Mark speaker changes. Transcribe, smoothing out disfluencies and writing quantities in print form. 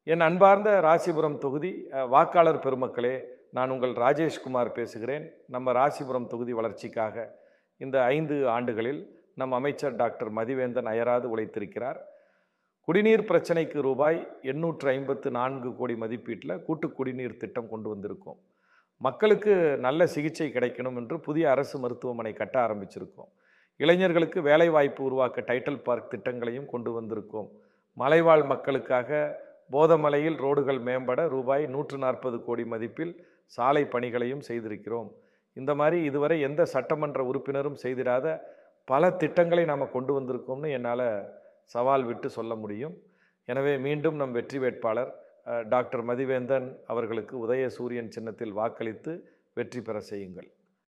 Speaker 1: என் அன்பார்ந்த ராசிபுரம் தொகுதி வாக்காளர் பெருமக்களே, நான் உங்கள் ராஜேஷ்குமார் பேசுகிறேன். நம்ம ராசிபுரம் தொகுதி வளர்ச்சிக்காக இந்த 5 ஆண்டுகளில் நம் அமைச்சர் டாக்டர் மதிவேந்தன் அயராது உழைத்திருக்கிறார். குடிநீர் பிரச்சனைக்கு ரூபாய் 854 கோடி மதிப்பீட்டில் கூட்டு குடிநீர் திட்டம் கொண்டு வந்திருக்கோம். மக்களுக்கு நல்ல சிகிச்சை கிடைக்கணும் என்று புதிய அரசு மருத்துவமனை கட்ட ஆரம்பிச்சிருக்கோம். இளைஞர்களுக்கு வேலைவாய்ப்பு உருவாக்க டைட்டில் பார்க் திட்டங்களையும் கொண்டு வந்திருக்கோம். மலைவாழ் மக்களுக்காக போதமலையில் ரோடுகள் மேம்பட ரூபாய் 140 கோடி மதிப்பில் சாலை பணிகளையும் செய்திருக்கிறோம். இந்த மாதிரி இதுவரை எந்த சட்டமன்ற உறுப்பினரும் செய்திராத பல திட்டங்களை நாம் கொண்டு வந்திருக்கோம்னு என்னால் சவால் விட்டு சொல்ல முடியும். எனவே மீண்டும் நம் வெற்றி வேட்பாளர் டாக்டர் மதிவேந்தன் அவர்களுக்கு உதயசூரியன் சின்னத்தில் வாக்களித்து வெற்றி பெற செய்யுங்கள்.